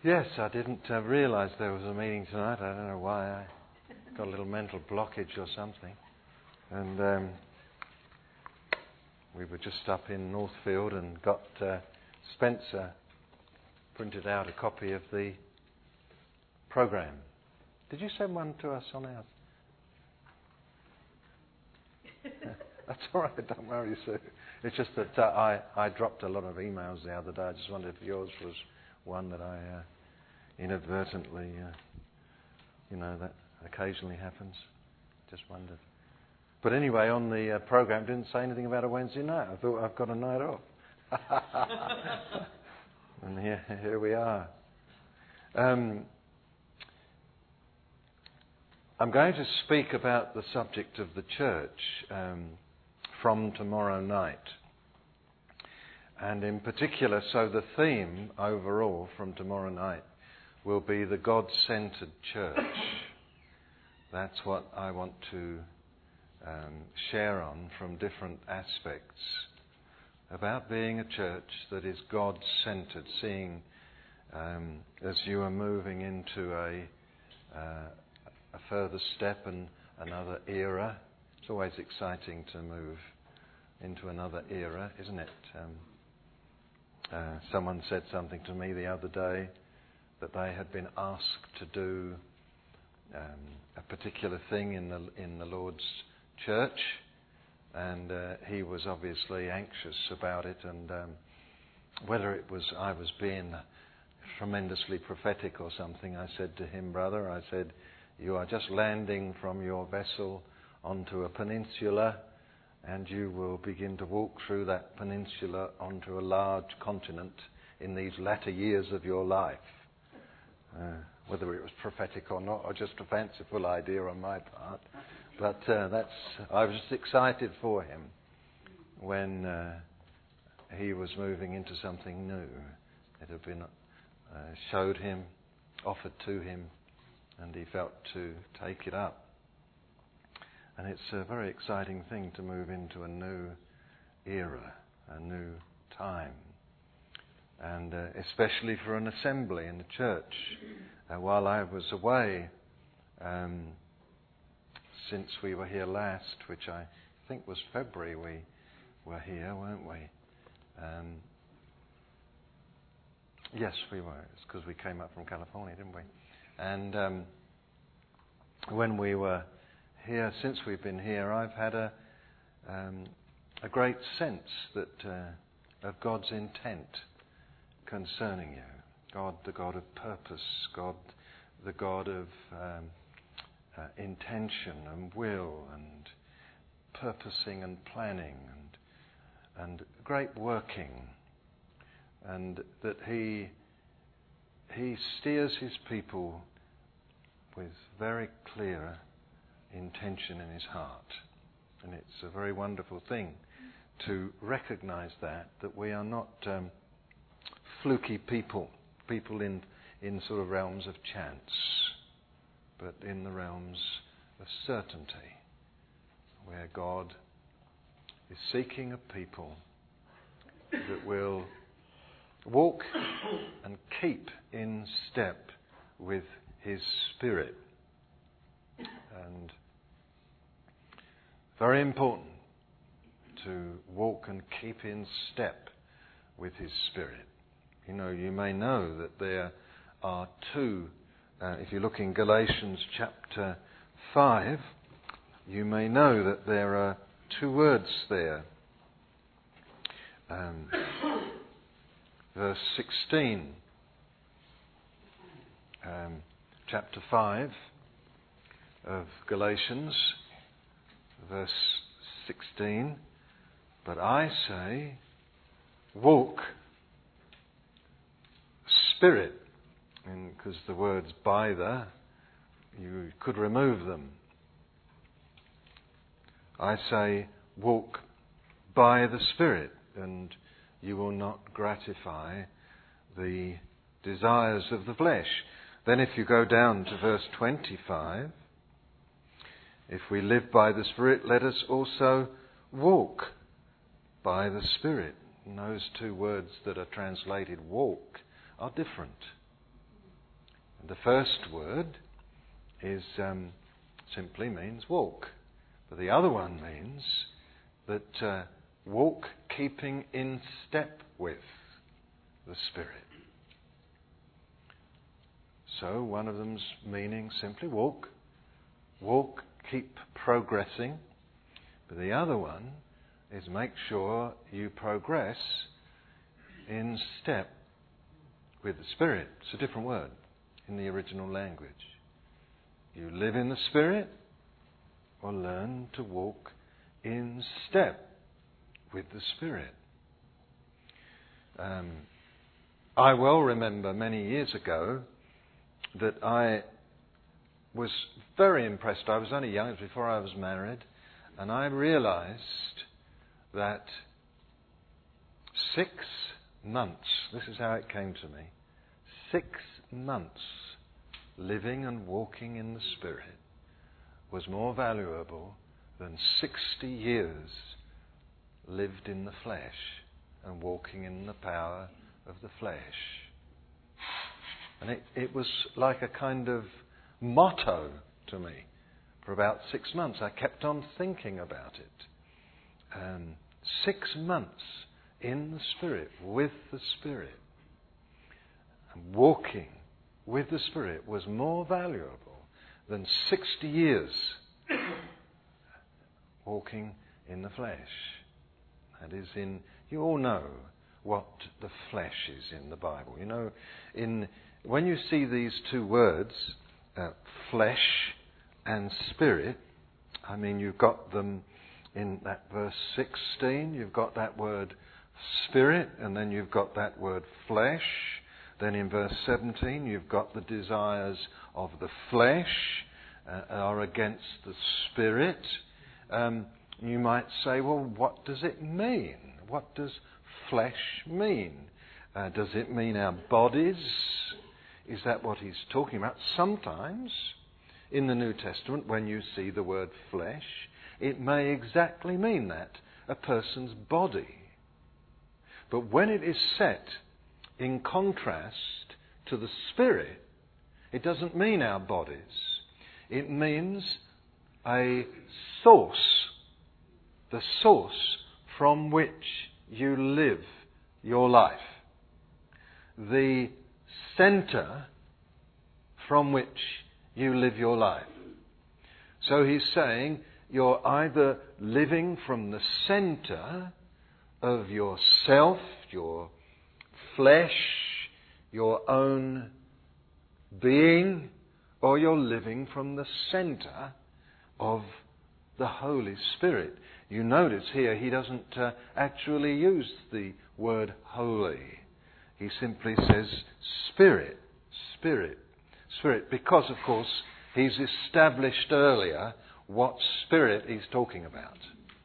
Yes, I didn't realise there was a meeting tonight. I don't know why. I got a little mental blockage or something. And we were just up in Northfield and got Spencer printed out a copy of the programme. Did you send one to us on ours? That's all right, don't worry, Sue. It's just that I dropped a lot of emails the other day. I just wondered if yours was one that I inadvertently, that occasionally happens. Just wondered. But anyway, on the programme, didn't say anything about a Wednesday night. I thought I've got a night off. And here we are. I'm going to speak about the subject of the church from tomorrow night. And in particular, so the theme overall from tomorrow night will be the God-centered church. That's what I want to share on from different aspects about being a church that is God-centered, seeing as you are moving into a further step and another era. It's always exciting to move into another era, isn't it? Someone said something to me the other day that they had been asked to do a particular thing in the Lord's church, and he was obviously anxious about it, and whether it was I was being tremendously prophetic or something, I said to him, brother, I said, you are just landing from your vessel onto a peninsula, and you will begin to walk through that peninsula onto a large continent in these latter years of your life. Whether it was prophetic or not, or just a fanciful idea on my part. But I was just excited for him when he was moving into something new. It had been showed him, offered to him, and he felt to take it up. And it's a very exciting thing to move into a new era, a new time. And especially for an assembly in the church. While I was away, since we were here last, which I think was February we were here, weren't we? Yes, we were. It's because we came up from California, didn't we? And when we were here, since we've been here, I've had a great sense that of God's intent concerning you. God, the God of purpose, God, the God of intention and will and purposing and planning and great working, and that He steers His people with very clear intention in His heart. And it's a very wonderful thing to recognise that we are not fluky people in sort of realms of chance, but in the realms of certainty, where God is seeking a people that will walk and keep in step with His Spirit. And very important to walk and keep in step with His Spirit. You may know that there are two, if you look in Galatians chapter 5, you may know that there are two words there. Verse 16, chapter 5 of Galatians, verse 16, but I say, walk Spirit, because the words by you could remove them. I say, walk by the Spirit, and you will not gratify the desires of the flesh. Then if you go down to verse 25, if we live by the Spirit, let us also walk by the Spirit. And those two words that are translated walk are different. The first word is simply means walk. But the other one means that walk keeping in step with the Spirit. So one of them's meaning simply walk. Walk, keep progressing. But the other one is make sure you progress in step with the Spirit. It's a different word in the original language. You live in the Spirit or learn to walk in step with the Spirit. I well remember many years ago that I was very impressed. I was only young, it was before I was married, and I realised that 6 months, this is how it came to me, 6 months living and walking in the Spirit was more valuable than 60 years lived in the flesh and walking in the power of the flesh. And it was like a kind of motto to me. For about 6 months I kept on thinking about it. 6 months in the Spirit, with the Spirit, and walking with the Spirit was more valuable than 60 years walking in the flesh. That is you all know what the flesh is in the Bible. You know, when you see these two words, flesh and spirit, I mean, you've got them in that verse 16, you've got that word spirit, and then you've got that word flesh. Then in verse 17, you've got the desires of the flesh are against the spirit. You might say, well, what does it mean? What does flesh mean? Does it mean our bodies? Is that what he's talking about? Sometimes in the New Testament, when you see the word flesh, it may exactly mean that, a person's body. But when it is set in contrast to the Spirit, it doesn't mean our bodies. It means a source, the source from which you live your life. The centre from which you live your life. So he's saying you're either living from the centre of yourself, your flesh, your own being, or you're living from the centre of the Holy Spirit. You notice here he doesn't actually use the word holy. He simply says Spirit, Spirit, Spirit, because of course he's established earlier what Spirit he's talking about.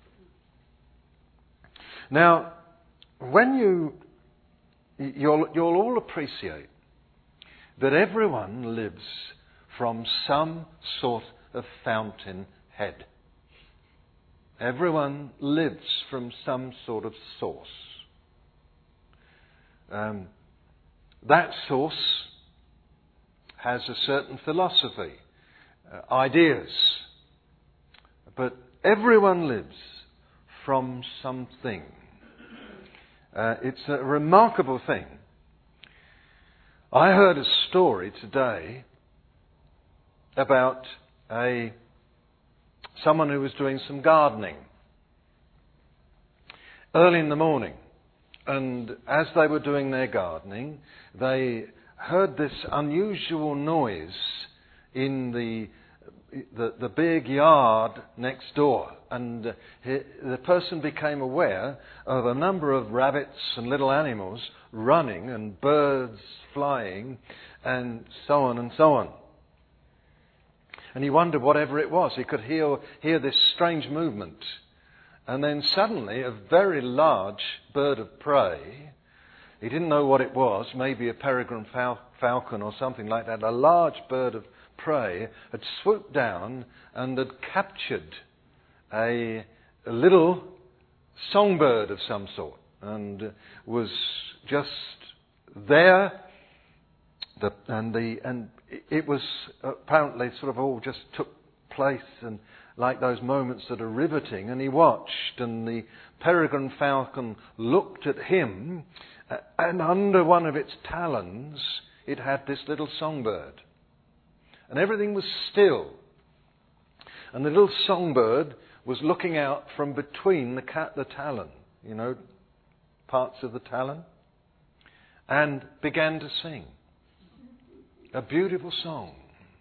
Now, when you'll all appreciate that everyone lives from some sort of fountain head. Everyone lives from some sort of source. That source has a certain philosophy, ideas, but everyone lives from something. It's a remarkable thing. I heard a story today about someone who was doing some gardening early in the morning. And as they were doing their gardening, they heard this unusual noise in the big yard next door. And the person became aware of a number of rabbits and little animals running and birds flying and so on and so on. And he wondered whatever it was. He could hear this strange movement. And then suddenly a very large bird of prey, he didn't know what it was, maybe a peregrine falcon or something like that, a large bird of prey had swooped down and had captured a little songbird of some sort and was just there. And it was apparently sort of all just took place, and like those moments that are riveting, and he watched, and the peregrine falcon looked at him, and under one of its talons it had this little songbird. And everything was still. And the little songbird was looking out from between the talon, parts of the talon, and began to sing a beautiful song.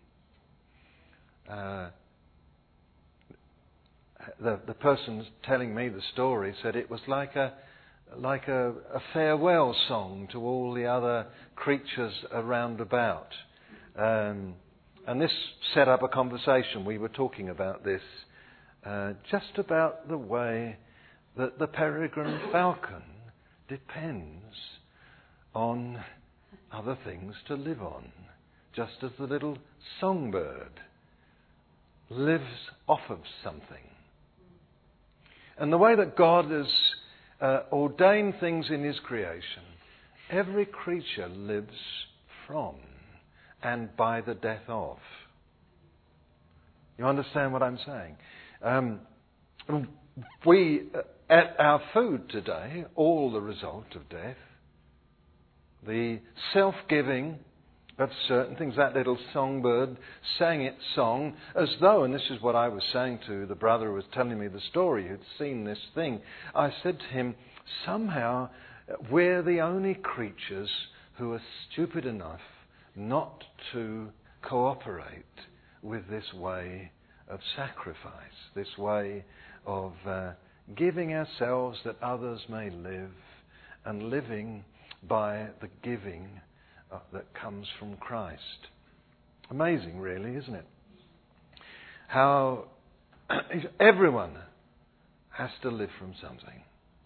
The person telling me the story said it was like a farewell song to all the other creatures around about. And this set up a conversation. We were talking about this, just about the way that the peregrine falcon depends on other things to live on, just as the little songbird lives off of something. And the way that God has ordained things in His creation, every creature lives from and by the death of. You understand what I'm saying? We, at our food today, all the result of death, the self-giving of certain things. That little songbird sang its song as though, and this is what I was saying to the brother who was telling me the story, who'd seen this thing. I said to him, somehow we're the only creatures who are stupid enough not to cooperate with this way of sacrifice, this way of giving ourselves that others may live, and living by the giving that comes from Christ. Amazing, really, isn't it? How everyone has to live from something.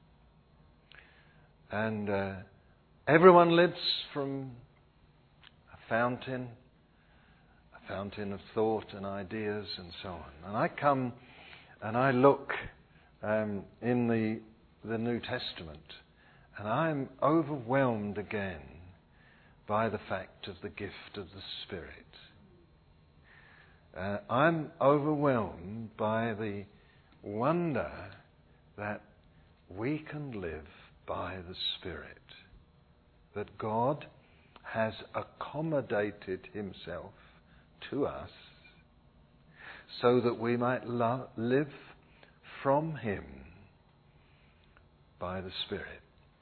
And everyone lives from a fountain of thought and ideas and so on. And I come and I look in the New Testament, and I'm overwhelmed again by the fact of the gift of the Spirit. I'm overwhelmed by the wonder that we can live by the Spirit, that God has accommodated Himself to us so that we might live from Him by the Spirit.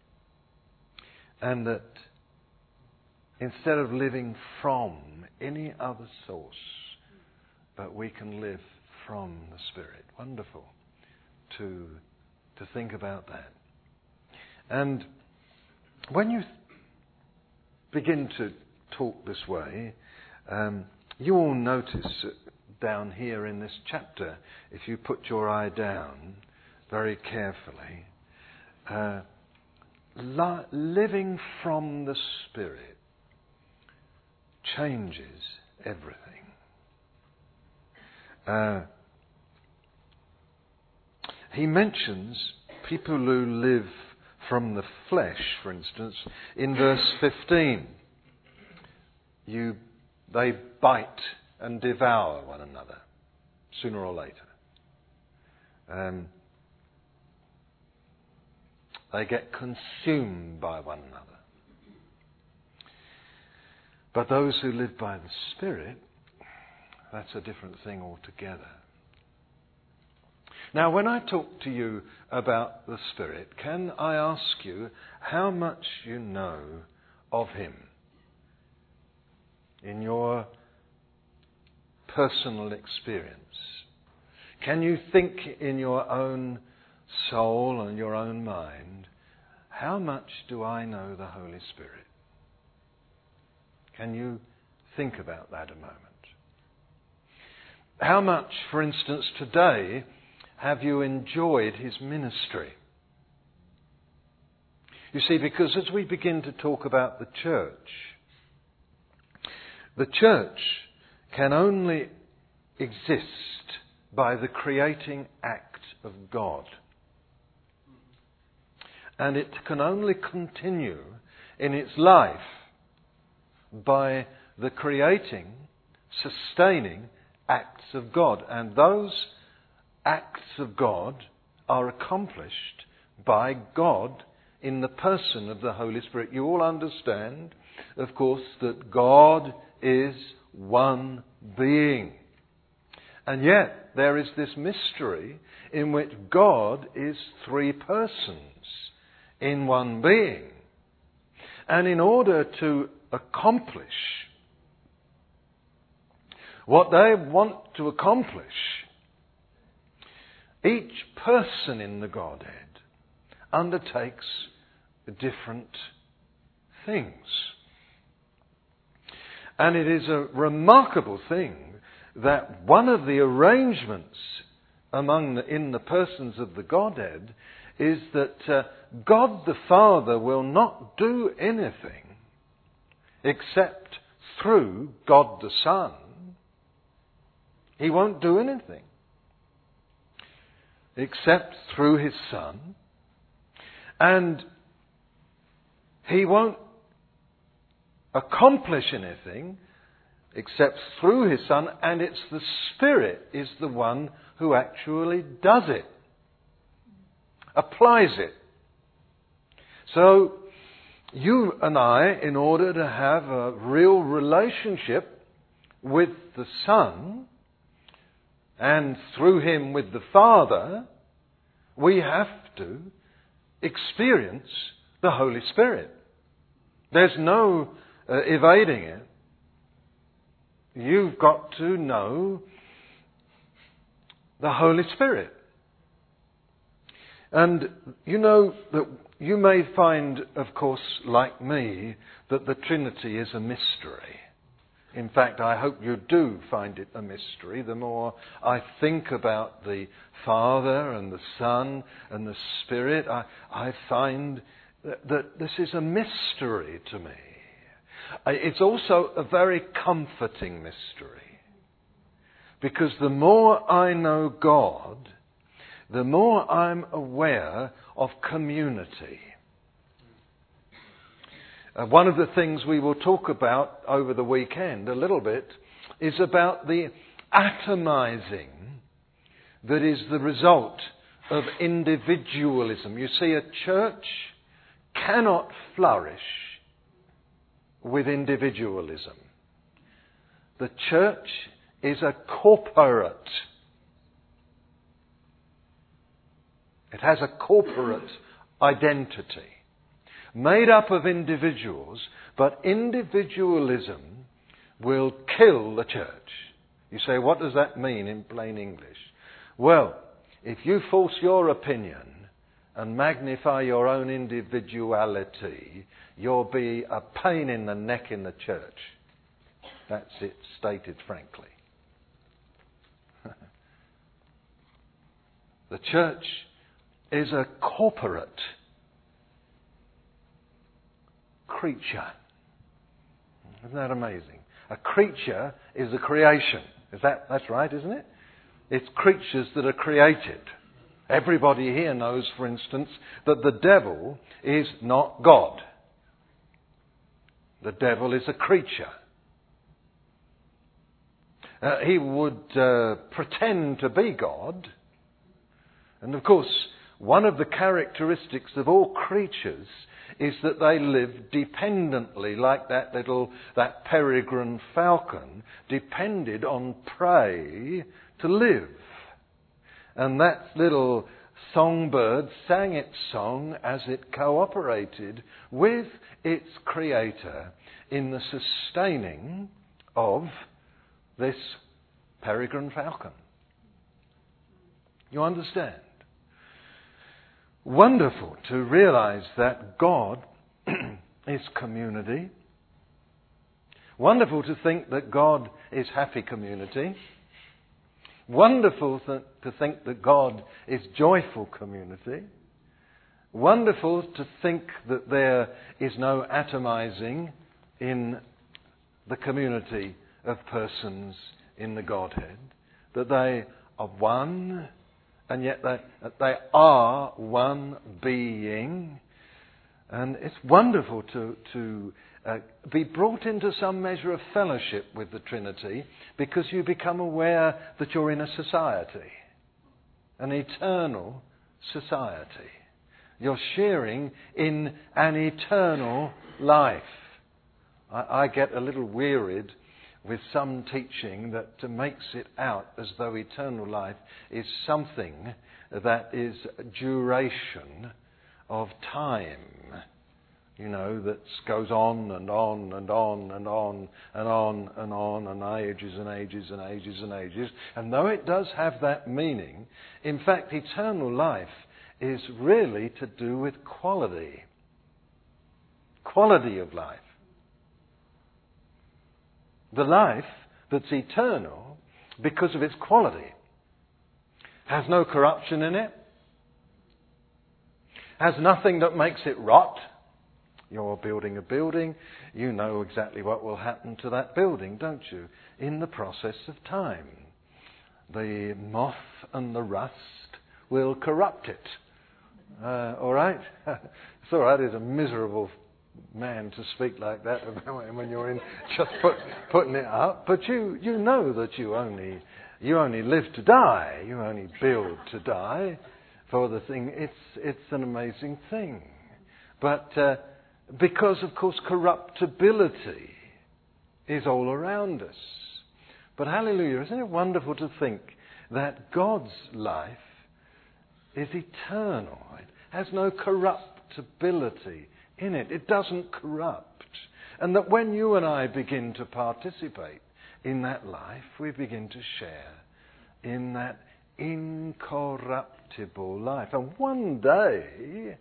And that instead of living from any other source, but we can live from the Spirit. Wonderful to think about that. And when you begin to talk this way, you will notice down here in this chapter, if you put your eye down very carefully, living from the Spirit changes everything. He mentions people who live from the flesh, for instance, in verse 15. They bite and devour one another, sooner or later. They get consumed by one another. But those who live by the Spirit, that's a different thing altogether. Now, when I talk to you about the Spirit, can I ask you how much you know of Him in your personal experience? Can you think in your own soul and your own mind, how much do I know the Holy Spirit? Can you think about that a moment? How much, for instance, today have you enjoyed His ministry? You see, because as we begin to talk about the church can only exist by the creating act of God. And it can only continue in its life by the creating, sustaining acts of God. And those acts of God are accomplished by God in the person of the Holy Spirit. You all understand, of course, that God is one being. And yet there is this mystery in which God is three persons in one being. And in order to accomplish what they want to accomplish, each person in the Godhead undertakes different things. And it is a remarkable thing that one of the arrangements in the persons of the Godhead is that God the Father will not do anything except through God the Son. He won't do anything except through His Son. And He won't accomplish anything except through His Son, and it's the Spirit is the one who actually does it, applies it. So you and I, in order to have a real relationship with the Son, and through Him with the Father, we have to experience the Holy Spirit. There's no evading it. You've got to know the Holy Spirit. And you know that you may find, of course, like me, that the Trinity is a mystery. In fact, I hope you do find it a mystery. The more I think about the Father and the Son and the Spirit, I find that this is a mystery to me. It's also a very comforting mystery. Because the more I know God, the more I'm aware of community. One of the things we will talk about over the weekend a little bit is about the atomizing that is the result of individualism. You see, a church cannot flourish with individualism. The church is a corporate. It has a corporate identity made up of individuals, but individualism will kill the church. You say, what does that mean in plain English? Well, if you force your opinion and magnify your own individuality, you'll be a pain in the neck in the church. That's it, stated frankly. The church is a corporate creature. Isn't that amazing? A creature is a creation. That's right, isn't it? It's creatures that are created. Everybody here knows, for instance, that the devil is not God. The devil is a creature. He would pretend to be God. And of course, one of the characteristics of all creatures is that they live dependently, like that peregrine falcon depended on prey to live. And that little songbird sang its song as it cooperated with its creator in the sustaining of this peregrine falcon. You understand? Wonderful to realize that God is community. Wonderful to think that God is happy community. Wonderful to think that God is joyful community. Wonderful to think that there is no atomizing in the community of persons in the Godhead. That they are one, and yet they are one being. And it's wonderful to be brought into some measure of fellowship with the Trinity, because you become aware that you're in a society, an eternal society. You're sharing in an eternal life. I get a little wearied with some teaching that makes it out as though eternal life is something that is duration of time. You know, that goes on and on and on and on and on and on and ages and ages and ages and ages. And though it does have that meaning, in fact, eternal life is really to do with quality. Quality of life. The life that's eternal, because of its quality, has no corruption in it, has nothing that makes it rot. You're building a building, you know exactly what will happen to that building, don't you? In the process of time. The moth and the rust will corrupt it. All right? It's all right, it's a miserable man to speak like that when you're in just putting it up. But you know that you only live to die. You only build to die for the thing. It's an amazing thing. But because, of course, corruptibility is all around us. But hallelujah, isn't it wonderful to think that God's life is eternal? It has no corruptibility in it. It doesn't corrupt. And that when you and I begin to participate in that life, we begin to share in that incorruptible life. And one day,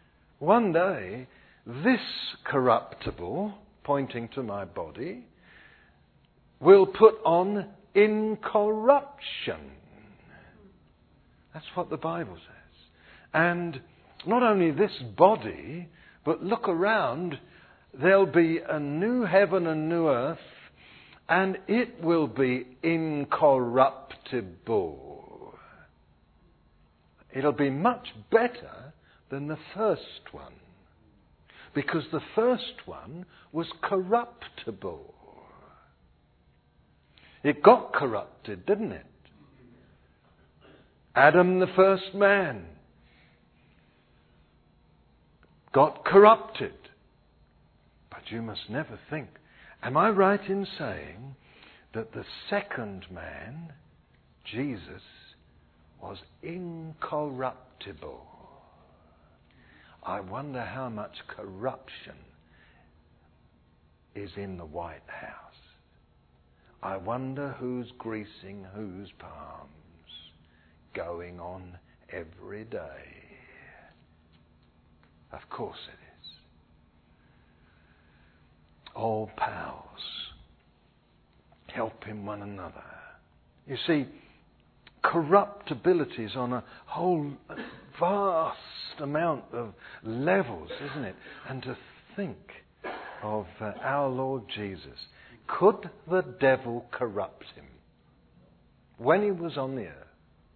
this corruptible, pointing to my body, will put on incorruption. That's what the Bible says. And not only this body, but look around, there'll be a new heaven and new earth, and it will be incorruptible. It'll be much better than the first one, because the first one was corruptible. It got corrupted, didn't it? Adam, the first man, got corrupted. But you must never think, am I right in saying that the second man, Jesus, was incorruptible? I wonder how much corruption is in the White House. I wonder who's greasing whose palms, going on every day. Of course it is. All pals, helping one another. You see, corruptibility is on a whole vast amount of levels, isn't it? And to think of our Lord Jesus. Could the devil corrupt him when he was on the earth?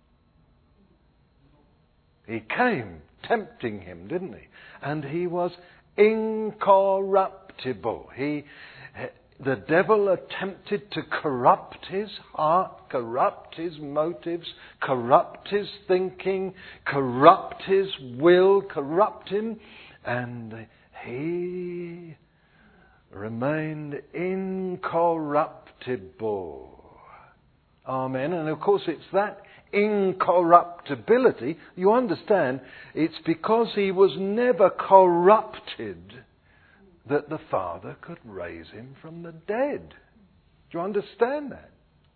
He came tempting him, didn't he? And he was incorruptible. The devil attempted to corrupt his heart, corrupt his motives, corrupt his thinking, corrupt his will, corrupt him, and he remained incorruptible. Amen. And of course it's that incorruptibility, you understand, it's because he was never corrupted that the Father could raise him from the dead. Do you understand that?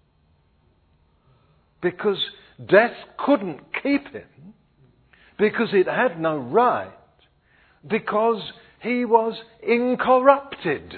Because death couldn't keep him, because it had no right, because he was incorrupted.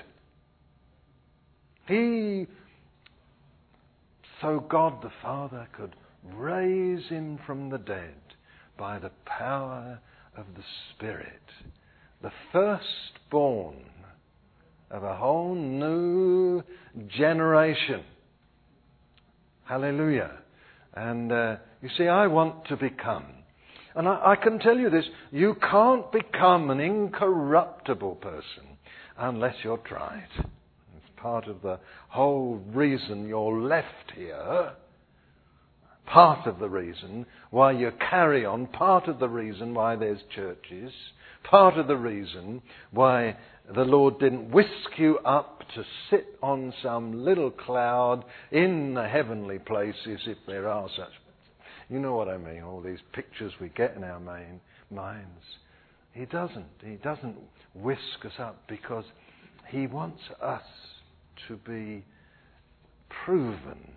So God the Father could raise him from the dead by the power of the Spirit. The firstborn of a whole new generation. Hallelujah. And you see, I want to become And I can tell you this, you can't become an incorruptible person unless you're tried. It's part of the whole reason you're left here. Part of the reason why you carry on. Part of the reason why there's churches. Part of the reason why the Lord didn't whisk you up to sit on some little cloud in the heavenly places, if there are such. You know what I mean, all these pictures we get in our minds. He doesn't whisk us up because He wants us to be proven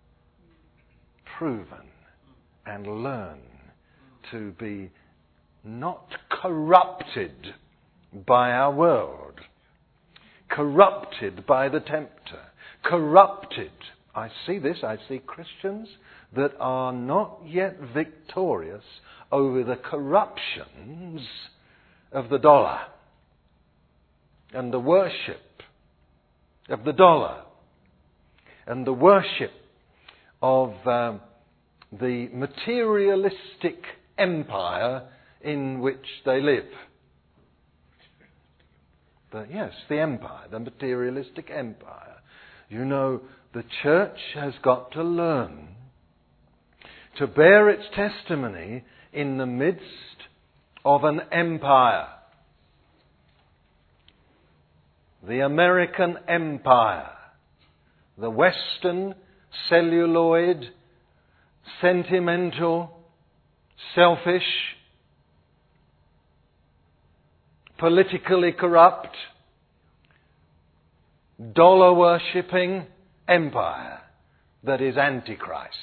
and learn to be not corrupted by our world, corrupted by the tempter, corrupted. I see Christians that are not yet victorious over the corruptions of the dollar and the worship of the dollar and the worship of the materialistic empire in which they live. But yes, the empire, the materialistic empire. You know, the church has got to learn to bear its testimony in the midst of an empire. The American empire. The Western, celluloid, sentimental, selfish, politically corrupt, dollar-worshipping empire that is Antichrist.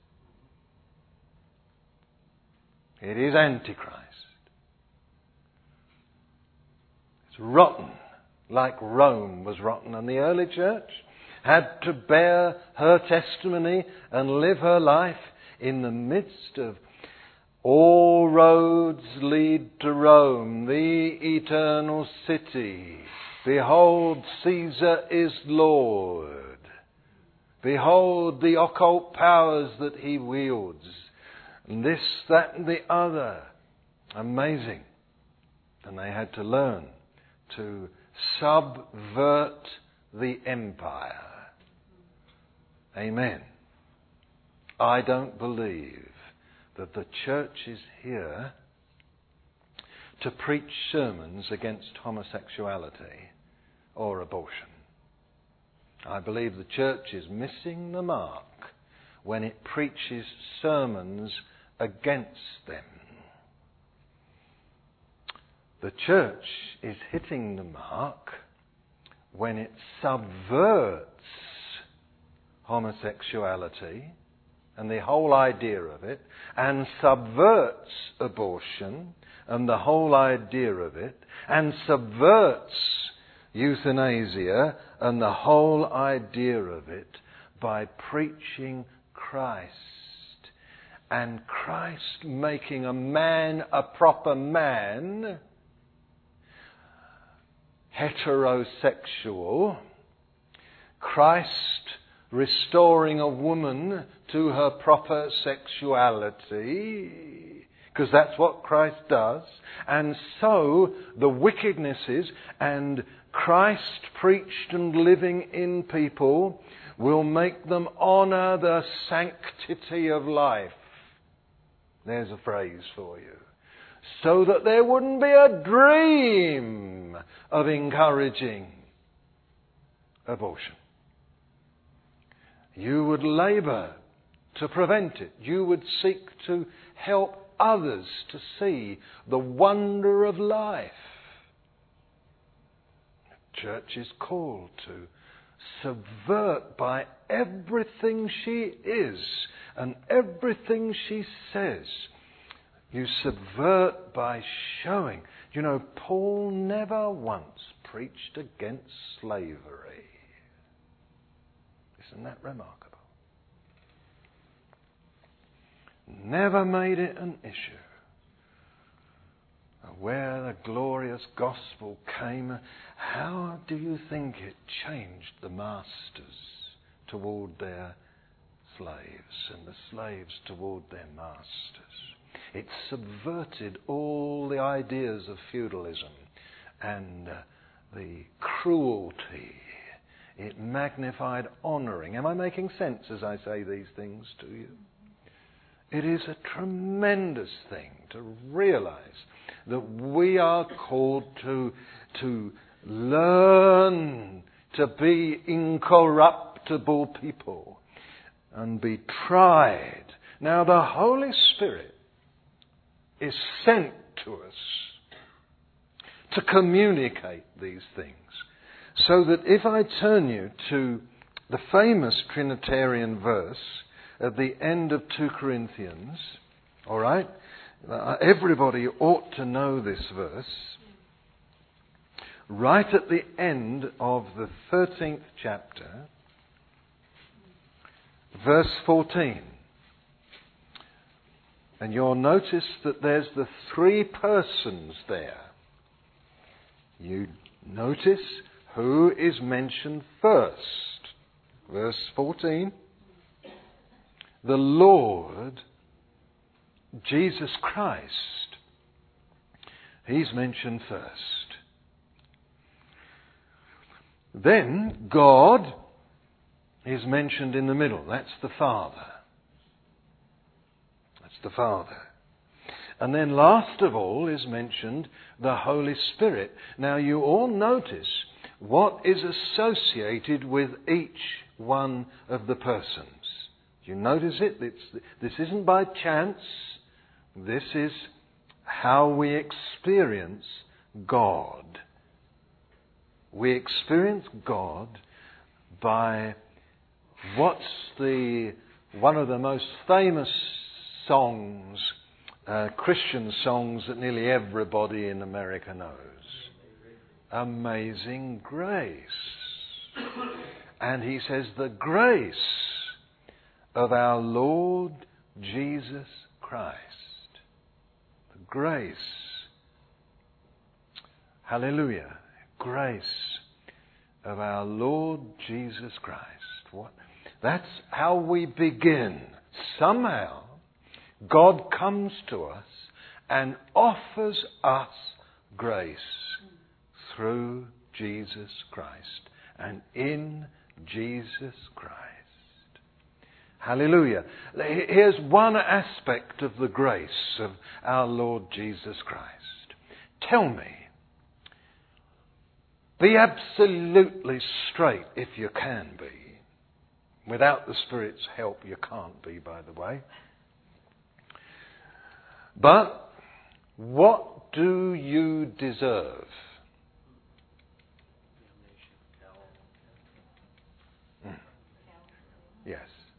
It is Antichrist. It's rotten, like Rome was rotten, and the early church had to bear her testimony and live her life in the midst of all roads lead to Rome, the eternal city. Behold, Caesar is Lord. Behold the occult powers that he wields. And this, that and the other. Amazing. And they had to learn to subvert the empire. Amen. I don't believe that the church is here to preach sermons against homosexuality or abortion. I believe the church is missing the mark when it preaches sermons against them. The church is hitting the mark when it subverts homosexuality and the whole idea of it, and subverts abortion and the whole idea of it, and subverts euthanasia and the whole idea of it by preaching Christ. And Christ making a man a proper man, heterosexual, Christ restoring a woman to her proper sexuality, because that's what Christ does. And so the wickednesses and Christ preached and living in people will make them honour the sanctity of life. There's a phrase for you. So that there wouldn't be a dream of encouraging abortion. You would labour to prevent it. You would seek to help others to see the wonder of life. The church is called to subvert by everything she is and everything she says. You subvert by showing. You know, Paul never once preached against slavery. Isn't that remarkable? Never made it an issue. Where the glorious gospel came, how do you think it changed the masters toward their slaves and the slaves toward their masters? It subverted all the ideas of feudalism and the cruelty. It magnified honouring. Am I making sense as I say these things to you? It is a tremendous thing to realise that we are called to learn to be incorruptible people and be tried. Now the Holy Spirit is sent to us to communicate these things. So that if I turn you to the famous Trinitarian verse at the end of 2 Corinthians, all right? Everybody ought to know this verse. Right at the end of the 13th chapter, verse 14. And you'll notice that there's the three persons there. You notice who is mentioned first. Verse 14. The Lord Jesus Christ. He's mentioned first. Then God is mentioned in the middle. That's the Father. That's the Father. And then last of all is mentioned the Holy Spirit. Now you all notice what is associated with each one of the persons. You notice it? This isn't by chance. This is how we experience God. We experience God by what's one of the most famous songs, Christian songs that nearly everybody in America knows. Amazing Grace. And he says, the grace of our Lord Jesus Christ. The grace. Hallelujah. Grace of our Lord Jesus Christ. That's how we begin. Somehow, God comes to us and offers us grace through Jesus Christ and in Jesus Christ. Hallelujah. Here's one aspect of the grace of our Lord Jesus Christ. Tell me, be absolutely straight if you can be. Without the Spirit's help, you can't be, by the way. But what do you deserve? Yes.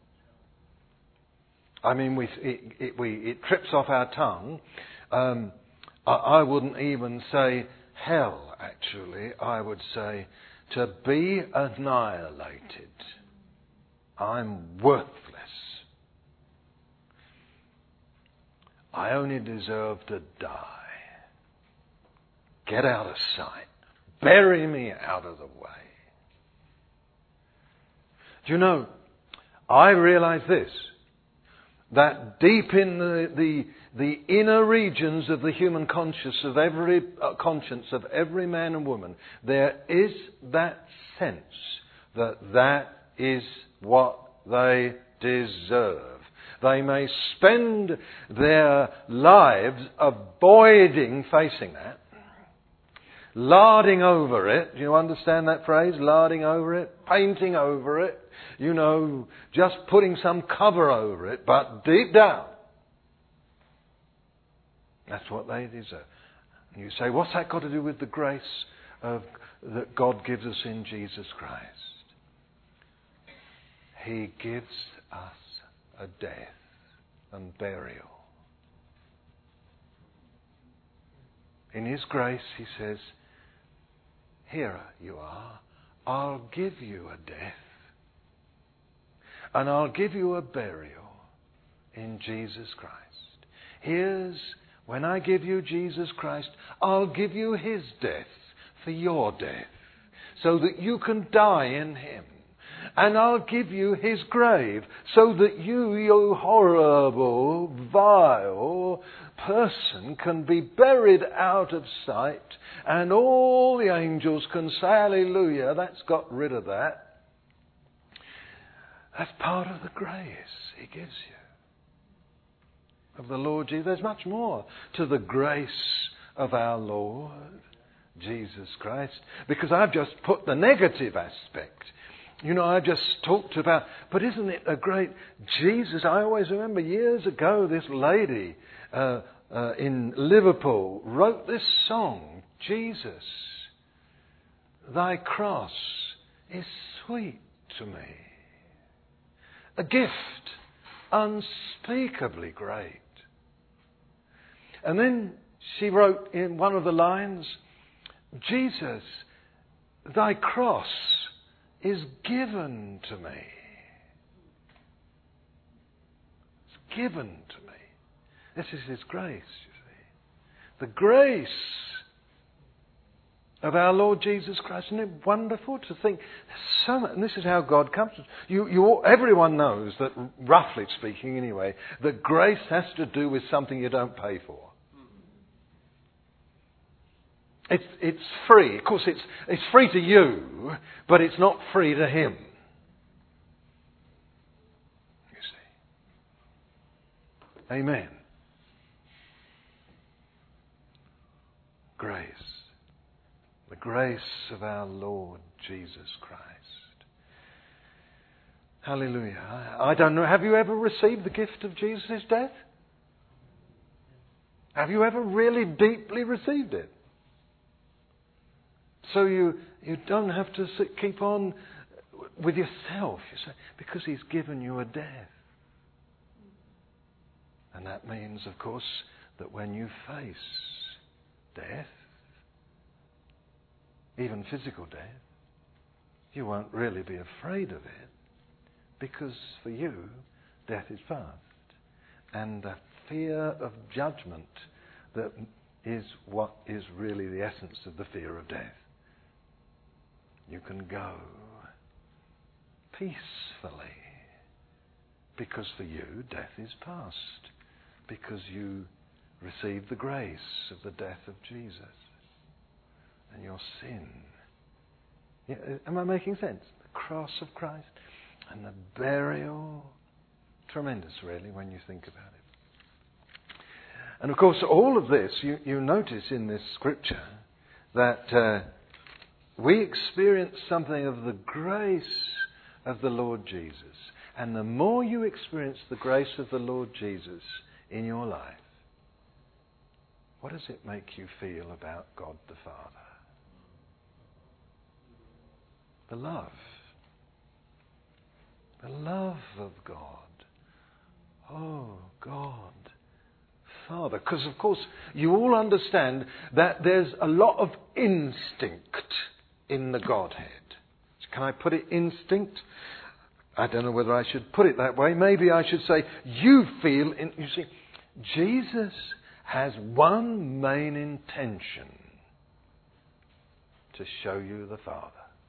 I mean, it trips off our tongue. I wouldn't even say hell, actually. I would say to be annihilated. I'm worthless. I only deserve to die. Get out of sight. Bury me out of the way. Do you know, I realize this, that deep in the inner regions of the human conscience of every man and woman, there is that sense that is what they deserve. They may spend their lives avoiding facing that, larding over it. Do you understand that phrase? Larding over it, painting over it, just putting some cover over it, but deep down, that's what they deserve. And you say, what's that got to do with the grace that God gives us in Jesus Christ? He gives us a death and burial. In His grace, He says, here you are. I'll give you a death. And I'll give you a burial in Jesus Christ. When I give you Jesus Christ, I'll give you His death for your death, so that you can die in Him. and I'll give you his grave, so that you horrible, vile person, can be buried out of sight, and all the angels can say, hallelujah, that's got rid of that. That's part of the grace he gives you of the Lord Jesus. There's much more to the grace of our Lord Jesus Christ, because I've just put the negative aspect. I've just talked about, but isn't it a great Jesus? I always remember years ago, this lady in Liverpool wrote this song, Jesus, thy cross is sweet to me, a gift unspeakably great. And then she wrote in one of the lines, Jesus, thy cross is given to me. It's given to me. This is his grace, you see. The grace of our Lord Jesus Christ. Isn't it wonderful to think so much, and this is how God comes. Everyone knows that, roughly speaking anyway, that grace has to do with something you don't pay for. It's free. Of course, it's free to you, but it's not free to him. You see. Amen. Grace. The grace of our Lord Jesus Christ. Hallelujah. I don't know, have you ever received the gift of Jesus' death? Have you ever really deeply received it? So you don't have to keep on with yourself, you say, because he's given you a death. And that means, of course, that when you face death, even physical death, you won't really be afraid of it, because for you, death is past. And the fear of judgment that is what is really the essence of the fear of death. You can go peacefully, because for you, death is past, because you receive the grace of the death of Jesus and your sin. Yeah, am I making sense? The cross of Christ and the burial. Tremendous, really, when you think about it. And of course, all of this, you notice in this scripture that we experience something of the grace of the Lord Jesus. And the more you experience the grace of the Lord Jesus in your life, what does it make you feel about God the Father? The love. The love of God. Oh, God, Father. Because, of course, you all understand that there's a lot of instinct in the Godhead. Can I put it instinct? I don't know whether I should put it that way. Maybe I should say, you see, Jesus has one main intention: to show you the Father.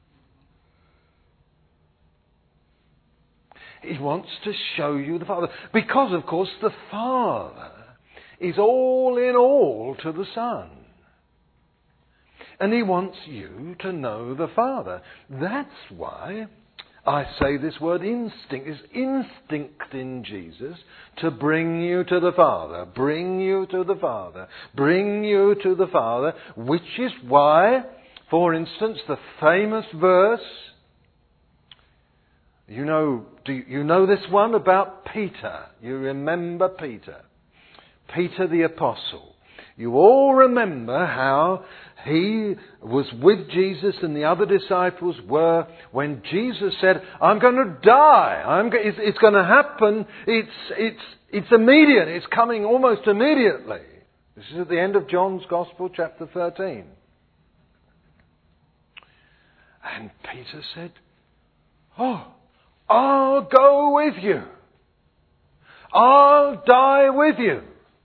He wants to show you the Father. Because, of course, the Father is all in all to the Son. And he wants you to know the Father. That's why I say this word instinct. Is instinct in Jesus to bring you to the Father. Bring you to the Father. Bring you to the Father. Which is why, for instance, the famous verse, do you know this one about Peter? You remember Peter. Peter the Apostle. You all remember how he was with Jesus and the other disciples were when Jesus said, I'm going to die. It's going to happen. It's immediate. It's coming almost immediately. This is at the end of John's Gospel, chapter 13. And Peter said, I'll go with you. I'll die with you.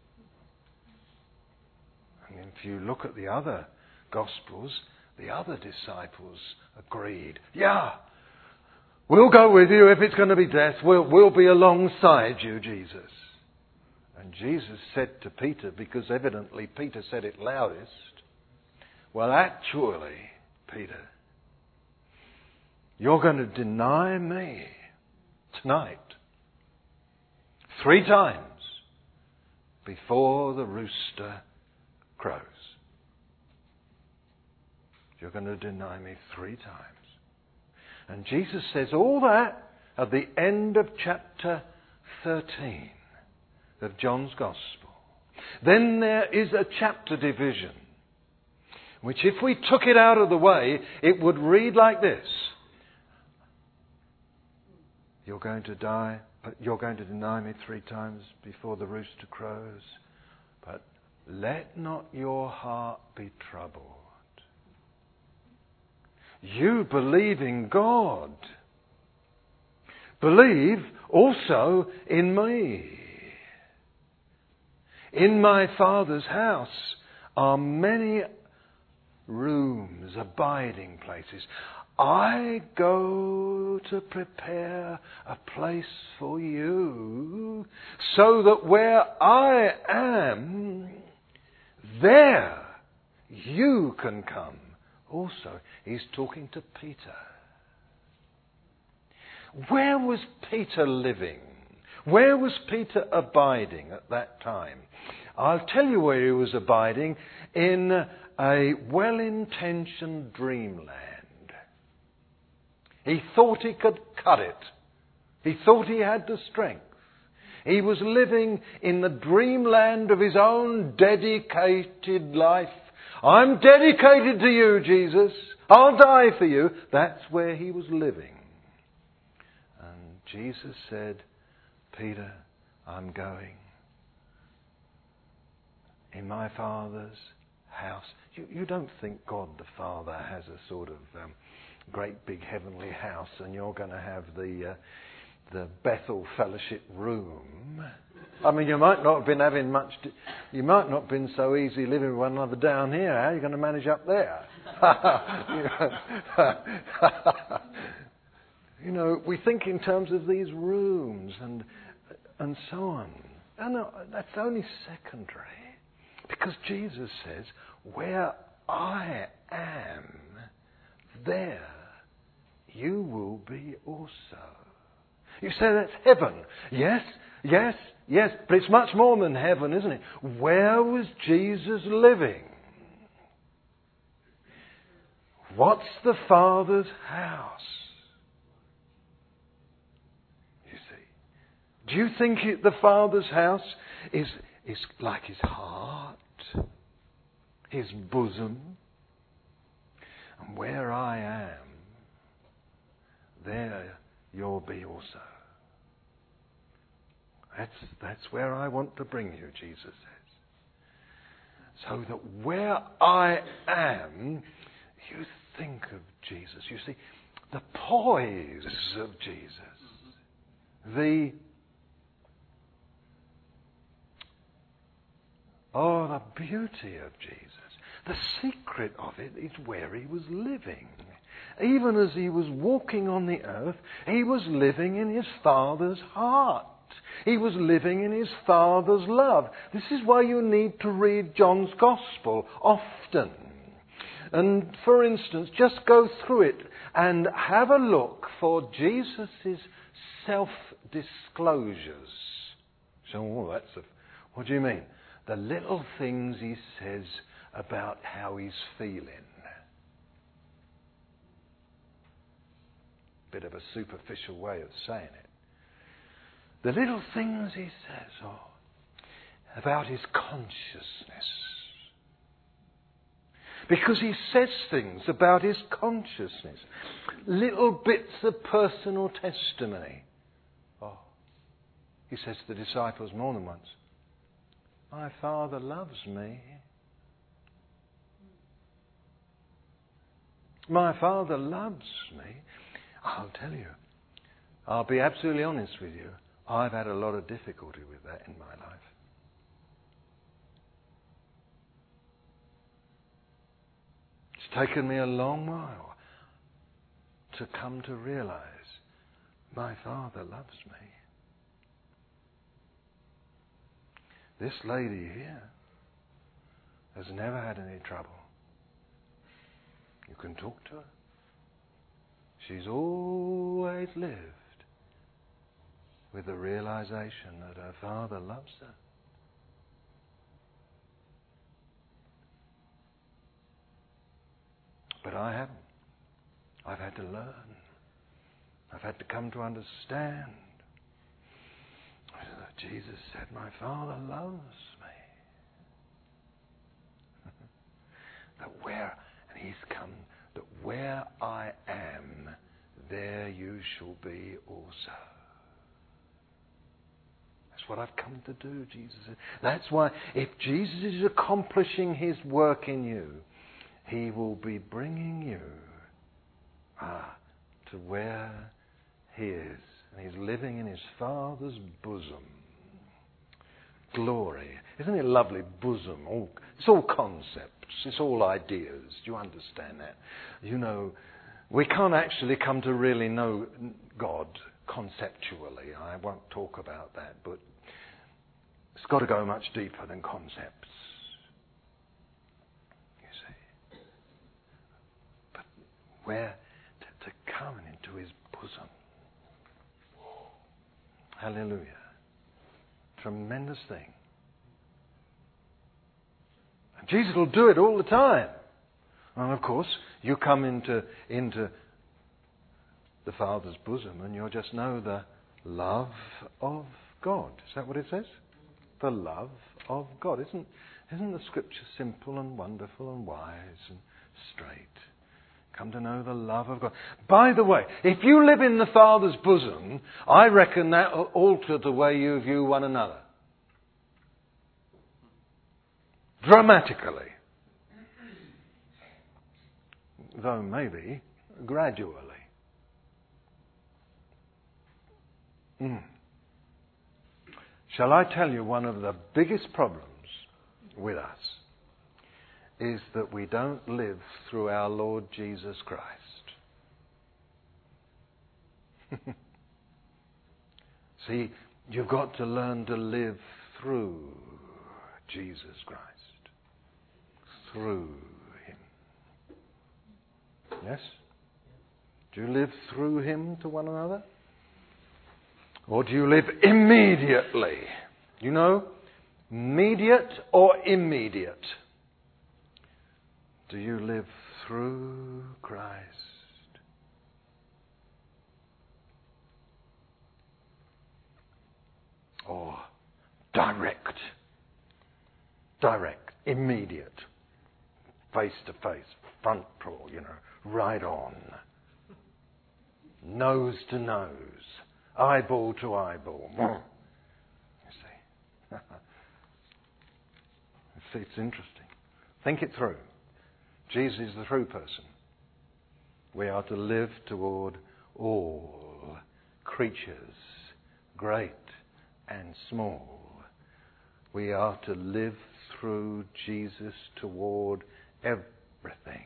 If you look at the other Gospels, the other disciples agreed. Yeah, We'll go with you if it's going to be death. We'll be alongside you, Jesus. And Jesus said to Peter, because evidently Peter said it loudest, well, actually, Peter, you're going to deny me tonight 3 times before the rooster crows. You're going to deny me 3 times. And Jesus says all that at the end of chapter 13 of John's Gospel. Then there is a chapter division, which if we took it out of the way, it would read like this. You're going to die, but you're going to deny me 3 times before the rooster crows. But let not your heart be troubled. You believe in God. Believe also in me. In my Father's house are many rooms, abiding places. I go to prepare a place for you, so that where I am, there you can come. Also, he's talking to Peter. Where was Peter living? Where was Peter abiding at that time? I'll tell you where he was abiding, in a well-intentioned dreamland. He thought he could cut it. He thought he had the strength. He was living in the dreamland of his own dedicated life. I'm dedicated to you, Jesus. I'll die for you. That's where he was living. And Jesus said, Peter, I'm going. In my Father's house. You don't think God the Father has a sort of great big heavenly house and you're going to have the Bethel Fellowship room. I mean, you might not have been having much... You might not have been so easy living with one another down here. How are you going to manage up there? You know, we think in terms of these rooms and so on. And that's only secondary. Because Jesus says, where I am, there you will be also. You say that's heaven. Yes, yes, yes. But it's much more than heaven, isn't it? Where was Jesus living? What's the Father's house? You see. Do you think the Father's house is like his heart? His bosom? And where I am, there you'll be also. That's where I want to bring you, Jesus says. So that where I am, you think of Jesus. You see, the poise of Jesus. The beauty of Jesus. The secret of it is where he was living. Even as he was walking on the earth, he was living in his Father's heart. He was living in his Father's love. This is why you need to read John's Gospel often. And for instance, just go through it and have a look for Jesus' self-disclosures. So, what do you mean? The little things he says about how he's feeling. Bit of a superficial way of saying it. The little things he says about his consciousness. Because he says things about his consciousness. Little bits of personal testimony. He says to the disciples more than once, my Father loves me. My Father loves me. I'll tell you, I'll be absolutely honest with you, I've had a lot of difficulty with that in my life. It's taken me a long while to come to realise My Father loves me. This lady here has never had any trouble. You can talk to her. She's always lived with the realization that her Father loves her. But I haven't. I've had to learn. I've had to come to understand. Jesus said, my Father loves me. And He's come, that where I am, there you shall be also. That's what I've come to do, Jesus said. That's why if Jesus is accomplishing His work in you, He will be bringing you to where He is. And He's living in His Father's bosom. Glory. Isn't it lovely? Bosom. It's all concepts. It's all ideas. Do you understand that? You know, we can't actually come to really know God conceptually. I won't talk about that, but it's got to go much deeper than concepts. You see. But where to come into His bosom. Hallelujah. Tremendous thing. And Jesus will do it all the time. And of course, you come into the Father's bosom and you'll just know the love of God. Is that what it says? The love of God. Isn't the Scripture simple and wonderful and wise and straight? Come to know the love of God. By the way, if you live in the Father's bosom, I reckon that will alter the way you view one another. Dramatically. Though maybe gradually. Shall I tell you one of the biggest problems with us is that we don't live through our Lord Jesus Christ. See, you've got to learn to live through Jesus Christ. Through Him. Yes? Do you live through Him to one another? Or do you live immediately? You know, immediate or immediate? Do you live through Christ? Or direct, immediate, face to face, front door, right on, nose to nose, eyeball to eyeball. You see? See, it's interesting. Think it through. Jesus is the true person. We are to live toward all creatures, great and small. We are to live through Jesus toward everything.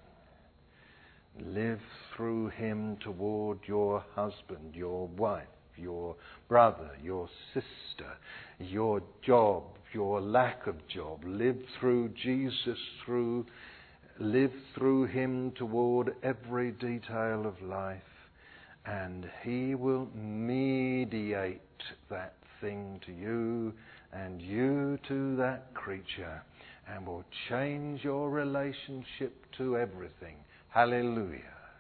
Live through Him toward your husband, your wife, your brother, your sister, your job, your lack of job. Live through Jesus live through Him toward every detail of life, and He will mediate that thing to you and you to that creature, and will change your relationship to everything. Hallelujah.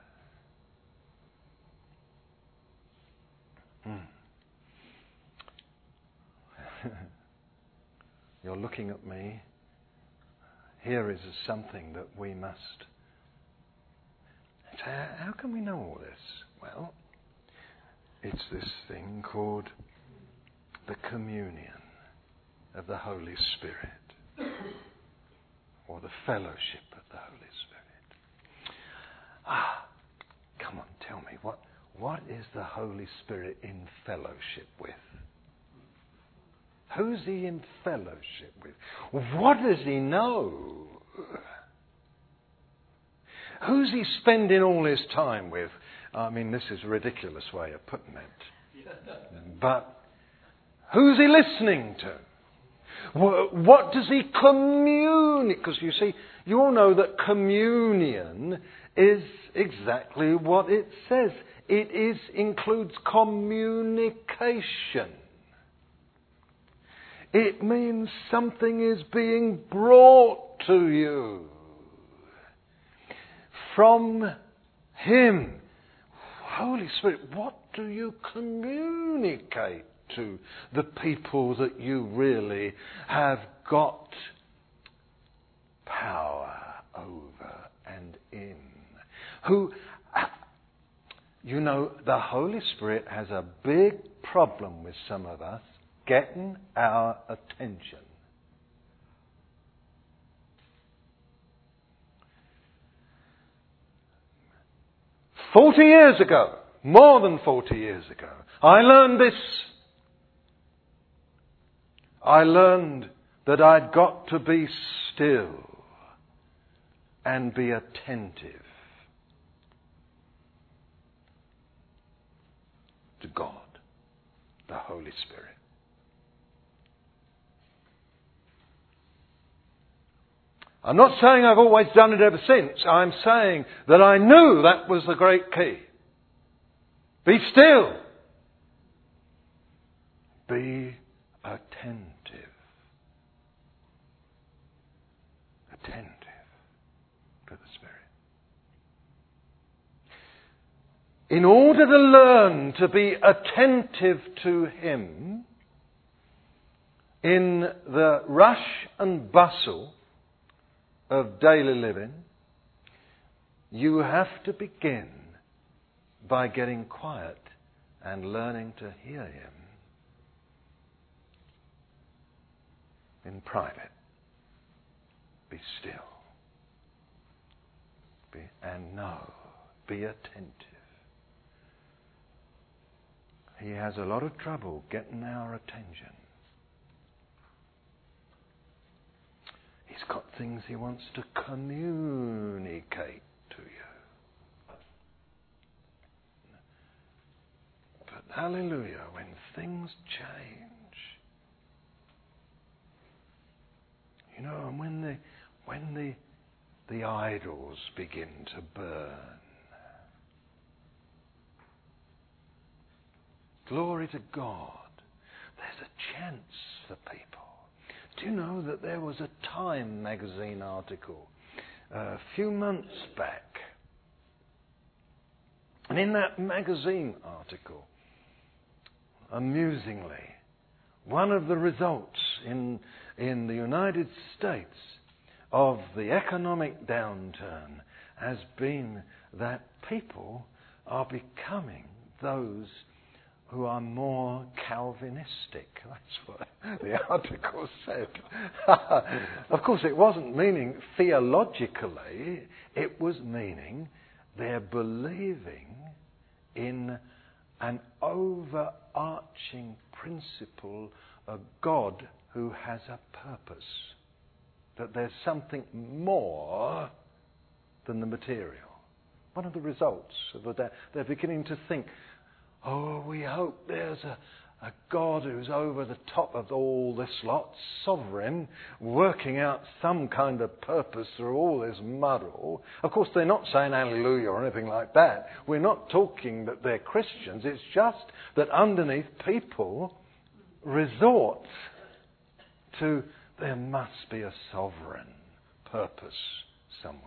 You're looking at me. Here is something that we must. How can we know all this? Well, it's this thing called the communion of the Holy Spirit, or the fellowship of the Holy Spirit. Come on, tell me, what is the Holy Spirit in fellowship with? Who's He in fellowship with? What does He know? Who's He spending all His time with? I mean, this is a ridiculous way of putting it. But who's he listening to? What does he communicate? Because you see, you all know that communion is exactly what it says. It includes communication. It means something is being brought to you from Him. Holy Spirit, what do you communicate to the people that you really have got power over and in? Who, you know, the Holy Spirit has a big problem with some of us getting our attention. More than 40 years ago, I learned this. I learned that I'd got to be still and be attentive to God, the Holy Spirit. I'm not saying I've always done it ever since. I'm saying that I knew that was the great key. Be still. Be attentive. Attentive to the Spirit. In order to learn to be attentive to Him in the rush and bustle of daily living, you have to begin by getting quiet and learning to hear Him in private. Be still. Be attentive. He has a lot of trouble getting our attention. He's got things He wants to communicate to you. But hallelujah, when things change, you know, and when the idols begin to burn, glory to God, there's a chance for people. Do you know that there was a Time magazine article a few months back? And in that magazine article, amusingly, one of the results in the United States of the economic downturn has been that people are becoming those who are more Calvinistic. That's what the article said. Of course, it wasn't meaning theologically. It was meaning they're believing in an overarching principle, a God who has a purpose. That there's something more than the material. One of the results of that, they're beginning to think, oh, we hope there's a God who's over the top of all this lot, sovereign, working out some kind of purpose through all this muddle. Of course, they're not saying hallelujah or anything like that. We're not talking that they're Christians. It's just that underneath people resort to there must be a sovereign purpose somewhere.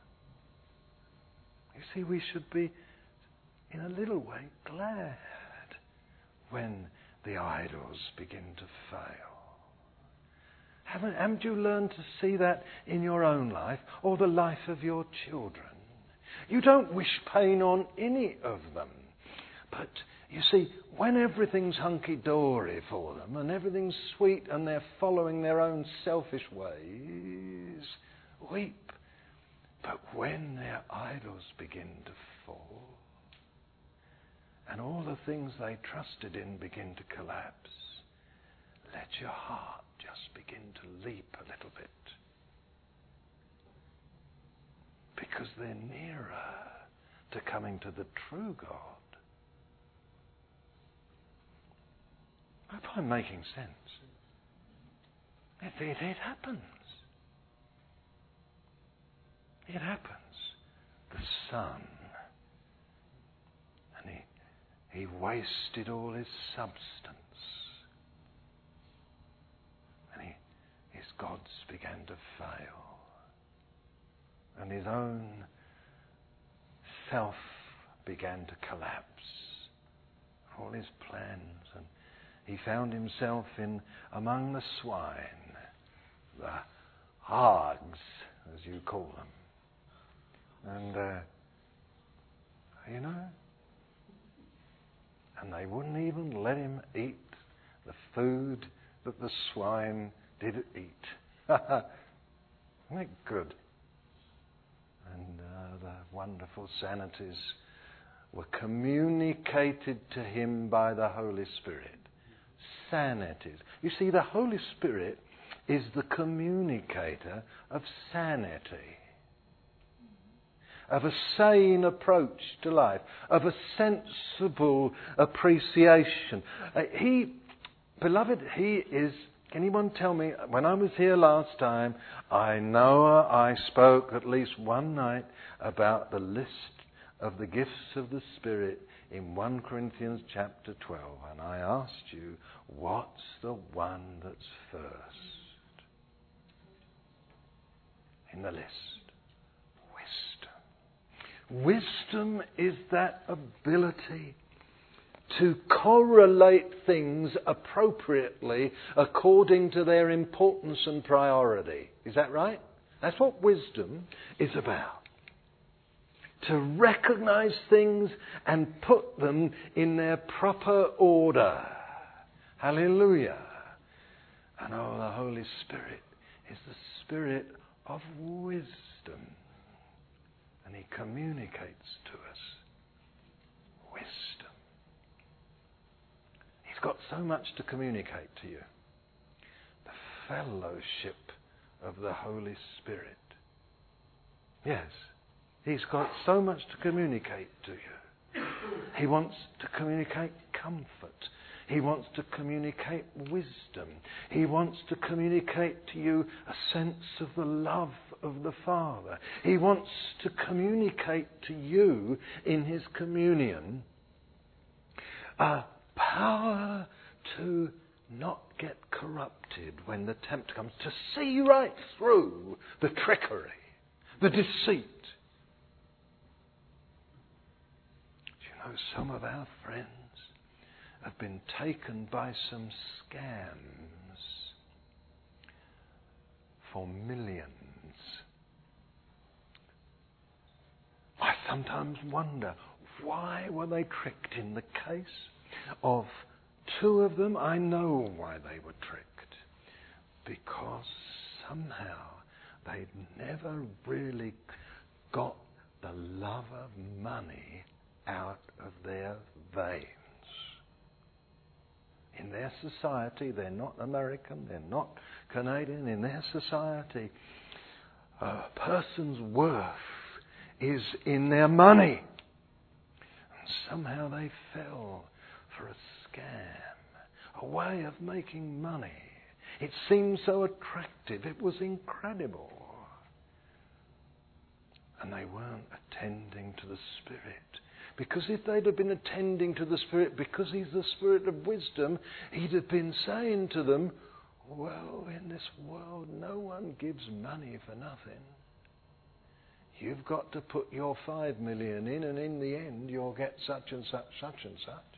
You see, we should be, in a little way, glad when the idols begin to fail. Haven't you learned to see that in your own life or the life of your children? You don't wish pain on any of them. But, you see, when everything's hunky-dory for them and everything's sweet and they're following their own selfish ways, weep. But when their idols begin to fall, and all the things they trusted in begin to collapse, let your heart just begin to leap a little bit. Because they're nearer to coming to the true God. I hope I'm making sense. It happens. It happens. The Son. And he wasted all his substance. And his gods began to fail. And his own self began to collapse. All his plans. And he found himself among the swine, the hogs, as you call them. And, and they wouldn't even let him eat the food that the swine did eat. Isn't it good? And the wonderful sanities were communicated to him by the Holy Spirit. Sanities. You see, the Holy Spirit is the communicator of sanity, of a sane approach to life, of a sensible appreciation. Beloved, he is... Can anyone tell me, when I was here last time, I know I spoke at least one night about the list of the gifts of the Spirit in 1 Corinthians chapter 12. And I asked you, what's the one that's first in the list? Wisdom. Wisdom is that ability to correlate things appropriately according to their importance and priority. Is that right? That's what wisdom is about. To recognize things and put them in their proper order. Hallelujah. And the Holy Spirit is the Spirit of wisdom. And He communicates to us wisdom. He's got so much to communicate to you. The fellowship of the Holy Spirit. Yes, He's got so much to communicate to you. He wants to communicate comfort. He wants to communicate wisdom. He wants to communicate to you a sense of the love of the Father. He wants to communicate to you in His communion a power to not get corrupted when the tempter comes, to see right through the trickery, the deceit. Some of our friends have been taken by some scams for millions. I sometimes wonder, why were they tricked? In the case of two of them, I know why they were tricked. Because somehow they'd never really got the love of money out of their veins. In their society, they're not American, they're not Canadian. In their society, a person's worth is in their money. And somehow they fell for a scam, a way of making money. It seemed so attractive, it was incredible. And they weren't attending to the Spirit. Because if they'd have been attending to the Spirit, because He's the Spirit of wisdom, He'd have been saying to them, well, in this world, no one gives money for nothing. You've got to put your 5 million in, and in the end, you'll get such and such, such and such.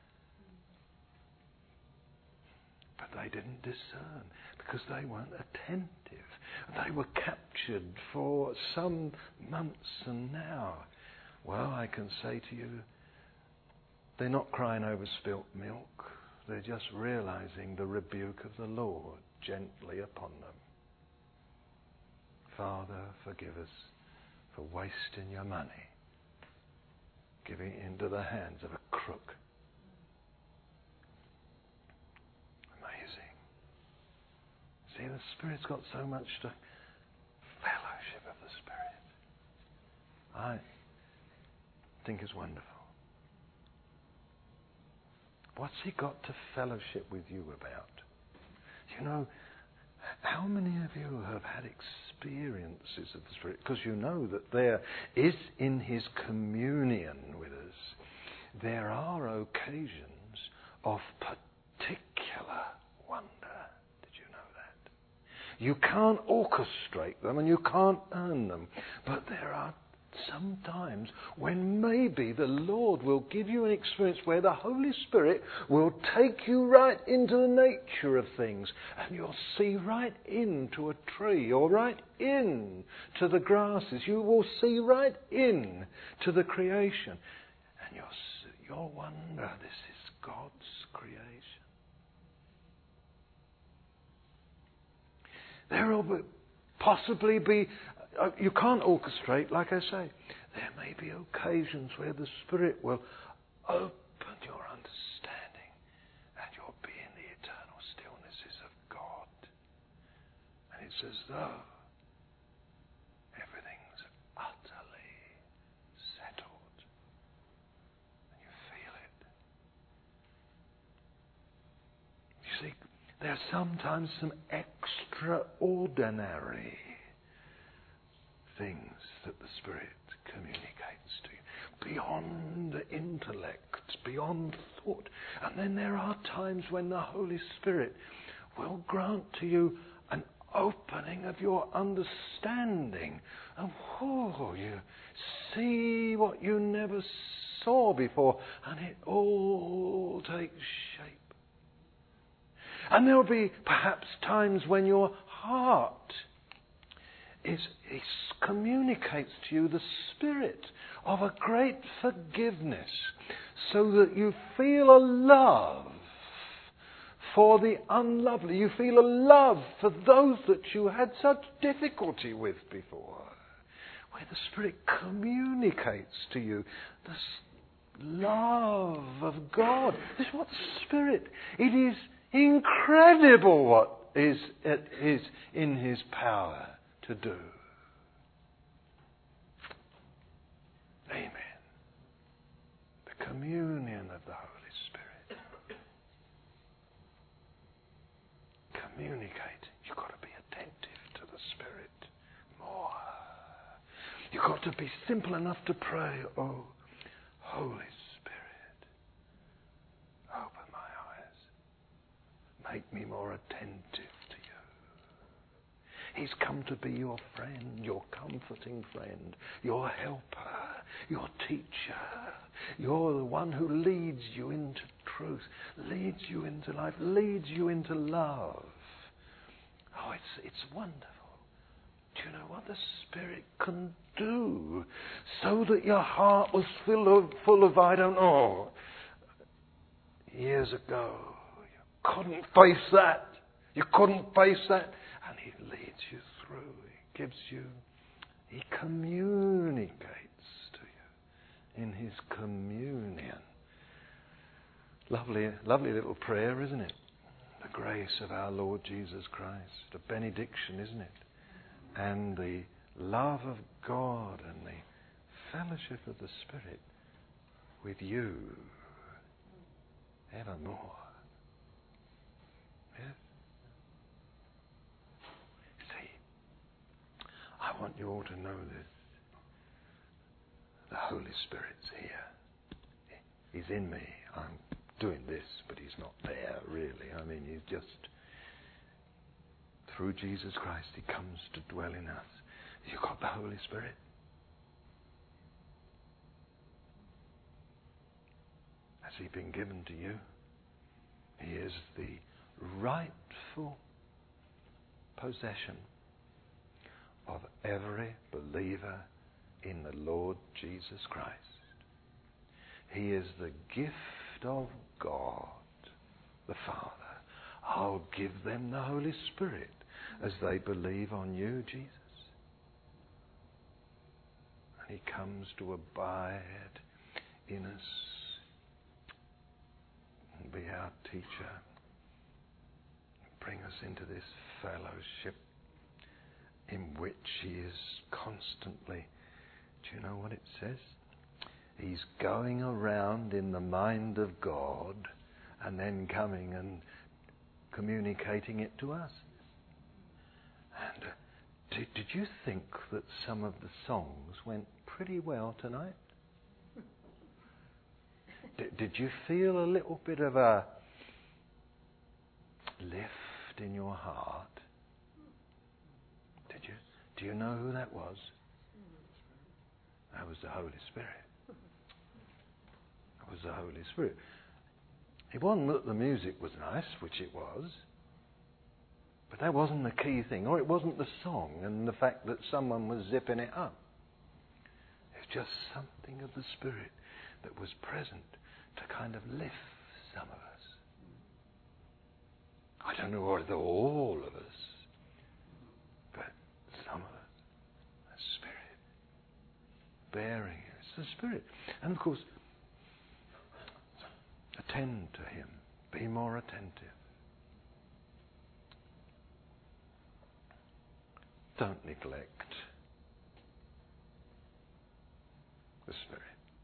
But they didn't discern, because they weren't attentive. They were captured for some months, and now, well, I can say to you, they're not crying over spilt milk. They're just realizing the rebuke of the Lord gently upon them. Father, forgive us for wasting your money, giving it into the hands of a crook. Amazing. See, the Spirit's got so much to... Fellowship of the Spirit. I think is wonderful. What's he got to fellowship with you about? You know, how many of you have had experiences of the Spirit? Because you know that there is in his communion with us, there are occasions of particular wonder. Did you know that? You can't orchestrate them and you can't earn them. But there are some times when maybe the Lord will give you an experience where the Holy Spirit will take you right into the nature of things, and you'll see right into a tree or right in to the grasses. You will see right in to the creation, and you'll wonder, this is God's creation. There will possibly be, you can't orchestrate, like I say. There may be occasions where the Spirit will open your understanding and you'll be in the eternal stillnesses of God. And it's as though everything's utterly settled. And you feel it. You see, there are sometimes some extraordinary things that the Spirit communicates to you, beyond intellect, beyond thought. And then there are times when the Holy Spirit will grant to you an opening of your understanding. And you see what you never saw before, and it all takes shape. And there will be perhaps times when your heart it communicates to you the spirit of a great forgiveness, so that you feel a love for the unlovely. You feel a love for those that you had such difficulty with before, where the Spirit communicates to you this love of God. This is what the Spirit, it is incredible what is in His power to do. Amen. The communion of the Holy Spirit. Communicate. You've got to be attentive to the Spirit more. You've got to be simple enough to pray, oh, Holy Spirit, open my eyes. Make me more attentive to you. He's come to be your friend, your comforting friend, your helper, your teacher. You're the one who leads you into truth, leads you into life, leads you into love. Oh, it's wonderful. Do you know what the Spirit can do? So that your heart was full of I don't know. Years ago, you couldn't face that. You couldn't face that. And He leads you through. He gives you, He communicates to you in His communion. Lovely little prayer, isn't it? The grace of our Lord Jesus Christ. A benediction, isn't it? And the love of God and the fellowship of the Spirit with you evermore. Yes? See, I want you all to know this. The Holy Spirit's here. He's in me. I'm doing this, but He's not there, really. I mean, He's just... Through Jesus Christ, He comes to dwell in us. You've got the Holy Spirit. Has He been given to you? He is the rightful possession of every believer in the Lord Jesus Christ. He is the gift of God, the Father. I'll give them the Holy Spirit as they believe on you, Jesus. And He comes to abide in us and be our teacher. Bring us into this fellowship in which He is constantly... Do you know what it says? He's going around in the mind of God and then coming and communicating it to us. And did you think that some of the songs went pretty well tonight? Did you feel a little bit of a lift in your heart? Did you? Do you know who that was? That was the Holy Spirit. That was the Holy Spirit. It wasn't that the music was nice, which it was, but that wasn't the key thing, or it wasn't the song and the fact that someone was zipping it up. It's just something of the Spirit that was present to kind of lift some of us. I don't know whether all of us, but some of us. The Spirit bearing it. It's the Spirit. And of course, attend to Him. Be more attentive. Don't neglect the Spirit.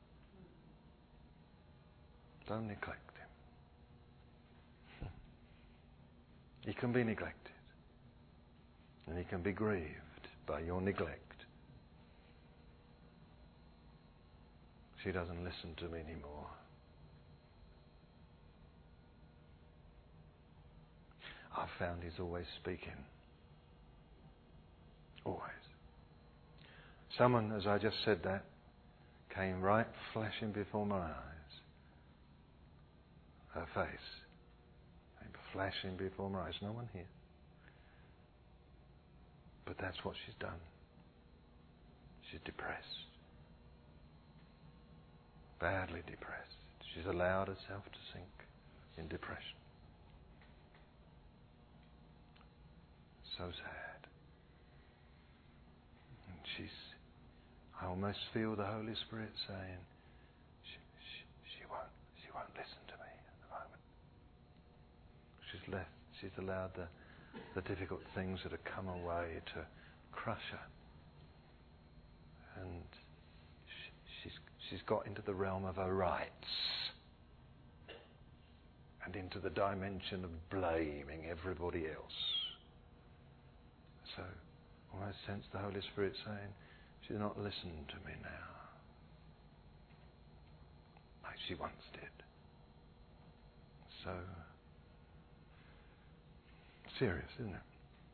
Don't neglect Him. He can be neglected. And He can be grieved by your neglect. She doesn't listen to me anymore. I've found He's always speaking. Always. Someone, as I just said that, came right flashing before my eyes. Her face. Came flashing before my eyes. No one here. But that's what she's done. She's depressed. Badly depressed. She's allowed herself to sink in depression. So sad. And I almost feel the Holy Spirit saying, she won't listen to me at the moment. She's allowed the difficult things that have come away to crush her. And she's got into the realm of her rights and into the dimension of blaming everybody else. So I almost sense the Holy Spirit saying, she's not listening to me now, like she once did. So serious, isn't it?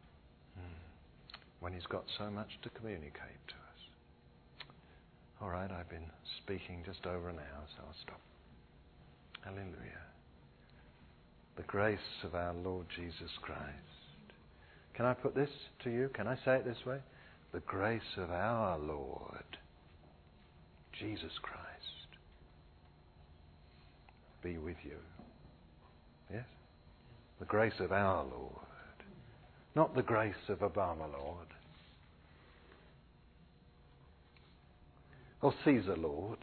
When He's got so much to communicate to us. All right, I've been speaking just over an hour, so I'll stop. Hallelujah. The grace of our Lord Jesus Christ. Can I put this to you? Can I say it this way? The grace of our Lord Jesus Christ be with you. Yes? The grace of our Lord. Not the grace of Obama Lord. Or Caesar Lord.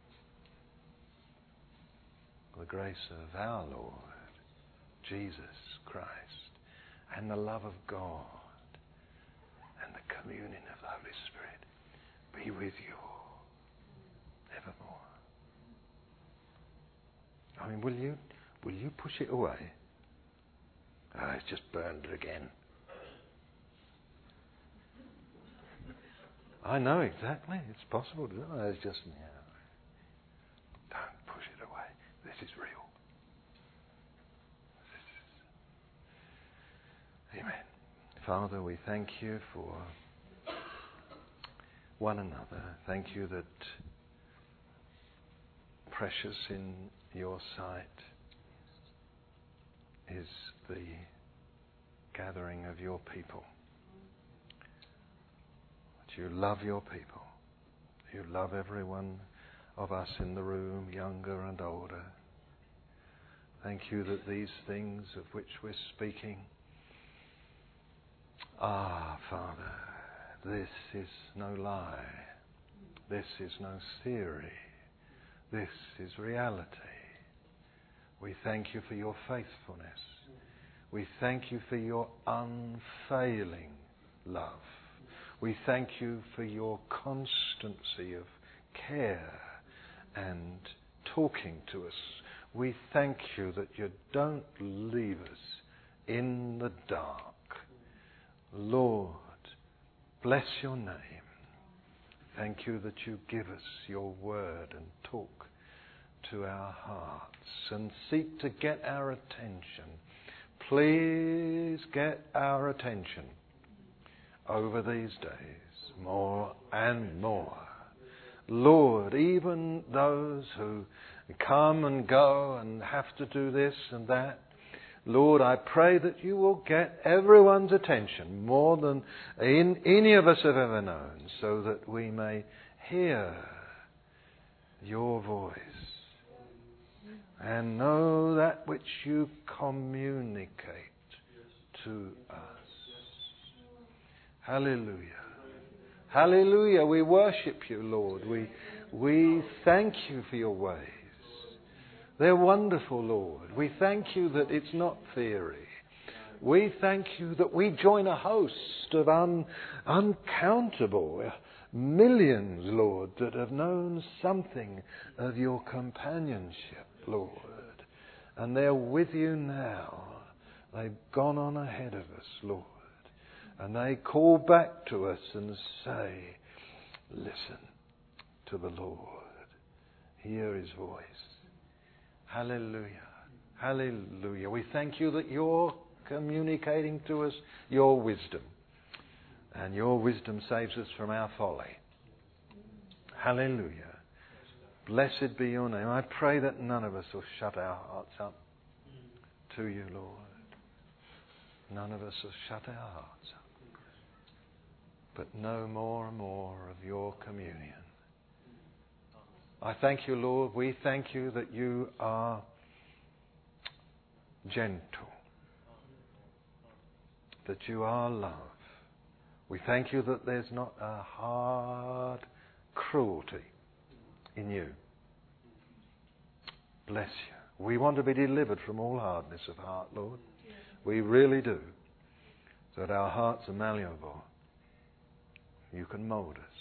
The grace of our Lord Jesus Christ. And the love of God and the communion of the Holy Spirit be with you evermore. I mean, will you push it away? It's just burned again. I know exactly. It's possible to do it. It's just, don't push it away. This is real. Amen. Father, we thank you for one another. Thank you that precious in your sight is the gathering of your people. That you love your people. You love every one of us in the room, younger and older. Thank you that these things of which we're speaking, Father, this is no lie. This is no theory. This is reality. We thank you for your faithfulness. We thank you for your unfailing love. We thank you for your constancy of care and talking to us. We thank you that you don't leave us in the dark. Lord, bless your name. Thank you that you give us your word and talk to our hearts and seek to get our attention. Please get our attention over these days, more and more. Lord, even those who come and go and have to do this and that, Lord, I pray that you will get everyone's attention more than any of us have ever known, so that we may hear your voice and know that which you communicate to us. Hallelujah. Hallelujah. We worship you, Lord. We thank you for your ways. They're wonderful, Lord. We thank you that it's not theory. We thank you that we join a host of uncountable millions, Lord, that have known something of your companionship, Lord. And they're with you now. They've gone on ahead of us, Lord. And they call back to us and say, listen to the Lord. Hear his voice. Hallelujah. Hallelujah. We thank you that you're communicating to us your wisdom. And your wisdom saves us from our folly. Hallelujah. Blessed be your name. I pray that none of us will shut our hearts up to you, Lord. None of us will shut our hearts up. But know more and more of your communion. I thank you, Lord. We thank you that you are gentle, that you are love. We thank you that there's not a hard cruelty in you. Bless you. We want to be delivered from all hardness of heart, Lord. We really do. So that our hearts are malleable. You can mould us.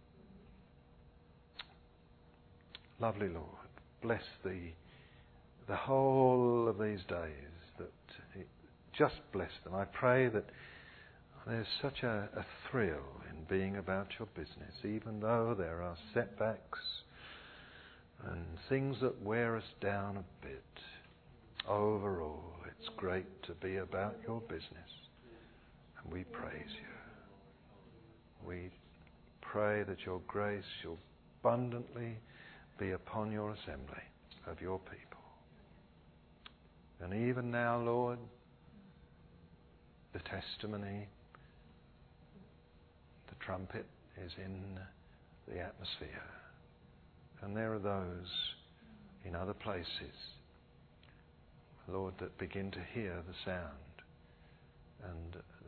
Lovely Lord, bless the whole of these days. That just bless them. I pray that there's such a thrill in being about your business, even though there are setbacks and things that wear us down a bit. Overall, it's great to be about your business, and we praise you. We pray that your grace shall abundantly be upon your assembly of your people. And even now, Lord, the testimony, the trumpet is in the atmosphere. And there are those in other places, Lord, that begin to hear the sound and